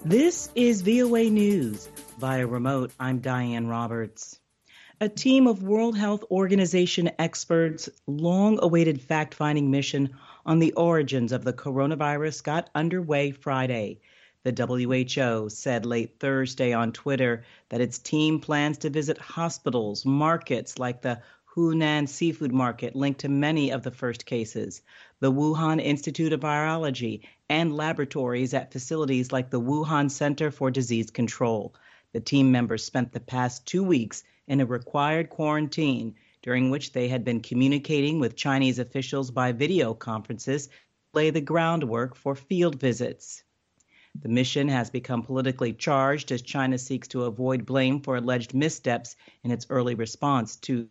This is VOA News. Via remote, I'm Diane Roberts. A team of World Health Organization experts' long-awaited fact-finding mission on the origins of the coronavirus got underway Friday. The WHO said late Thursday on Twitter that its team plans to visit hospitals, markets like the Hunan Seafood Market linked to many of the first cases, the Wuhan Institute of Virology, and laboratories at facilities like the Wuhan Center for Disease Control. The team members spent the past 2 weeks in a required quarantine, during which they had been communicating with Chinese officials by video conferences to lay the groundwork for field visits. The mission has become politically charged as China seeks to avoid blame for alleged missteps in its early response to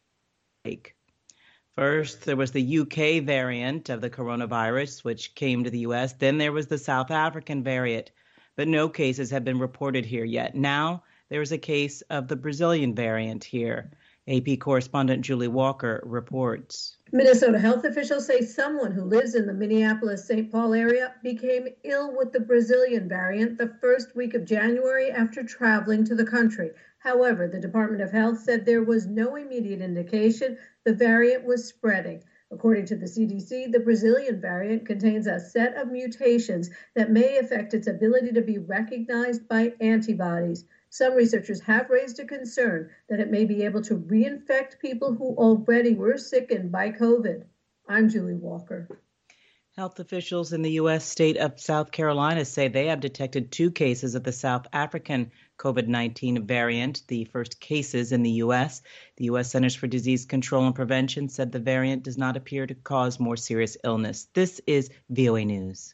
First, there was the UK variant of the coronavirus, which came to the U.S. Then there was the South African variant, but no cases have been reported here yet. Now, there is a case of the Brazilian variant here. AP correspondent Julie Walker reports. Minnesota health officials say someone who lives in the Minneapolis-St. Paul area became ill with the Brazilian variant the first week of January after traveling to the country. However, the Department of Health said there was no immediate indication the variant was spreading. According to the CDC, the Brazilian variant contains a set of mutations that may affect its ability to be recognized by antibodies. Some researchers have raised a concern that it may be able to reinfect people who already were sickened by COVID. I'm Julie Walker. Health officials in the U.S. state of South Carolina say they have detected 2 cases of the South African COVID-19 variant, the first cases in the U.S. The U.S. Centers for Disease Control and Prevention said the variant does not appear to cause more serious illness. This is VOA News.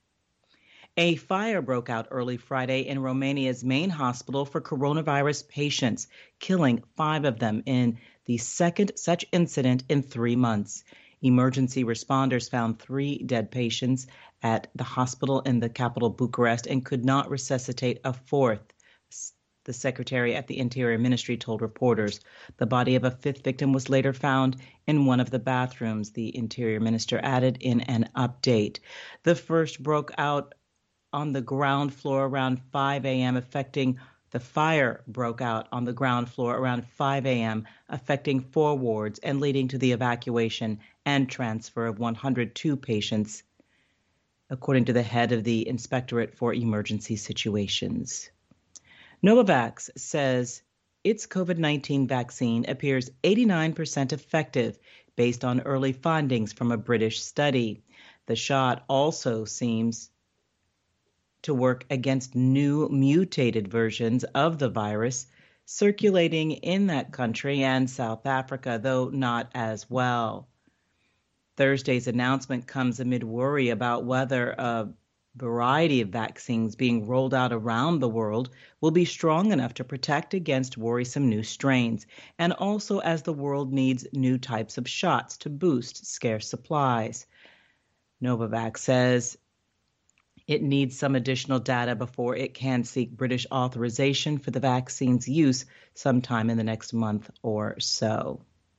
A fire broke out early Friday in Romania's main hospital for coronavirus patients, killing 5 of them in the second such incident in 3 months. Emergency responders found 3 dead patients at the hospital in the capital Bucharest and could not resuscitate a 4th. The secretary at the Interior Ministry told reporters. The body of a 5th victim was later found in one of the bathrooms, the Interior Minister added in an update. The first broke out on the ground floor around 5 a.m., The fire broke out on the ground floor around 5 a.m., affecting 4 wards and leading to the evacuation and transfer of 102 patients, according to the head of the Inspectorate for Emergency Situations. Novavax says its COVID-19 vaccine appears 89% effective based on early findings from a British study. The shot also seems to work against new mutated versions of the virus circulating in that country and South Africa, though not as well. Thursday's announcement comes amid worry about whether a variety of vaccines being rolled out around the world will be strong enough to protect against worrisome new strains, and also as the world needs new types of shots to boost scarce supplies. Novavax says it needs some additional data before it can seek British authorization for the vaccine's use sometime in the next month or so.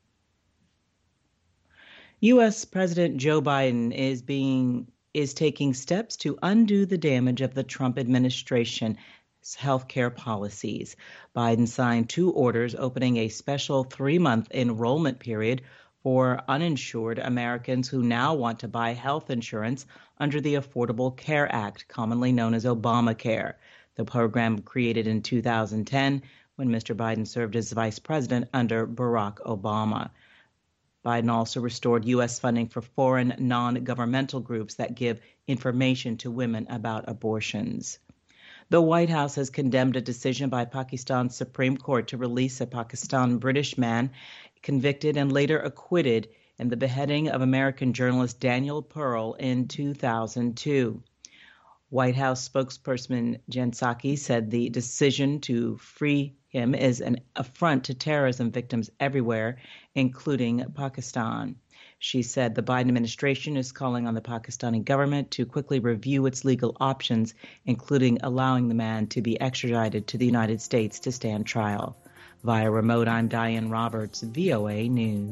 U.S. President Joe Biden is taking steps to undo the damage of the Trump administration's healthcare policies. Biden signed 2 orders opening a special 3-month enrollment period for uninsured Americans who now want to buy health insurance under the Affordable Care Act, commonly known as Obamacare. The program created in 2010 when Mr. Biden served as vice president under Barack Obama. Biden also restored U.S. funding for foreign non-governmental groups that give information to women about abortions. The White House has condemned a decision by Pakistan's Supreme Court to release a Pakistan-British man convicted and later acquitted in the beheading of American journalist Daniel Pearl in 2002. White House spokesperson Jen Psaki said the decision to free him is an affront to terrorism victims everywhere, including Pakistan. She said the Biden administration is calling on the Pakistani government to quickly review its legal options, including allowing the man to be extradited to the United States to stand trial. Via remote, I'm Diane Roberts, VOA News.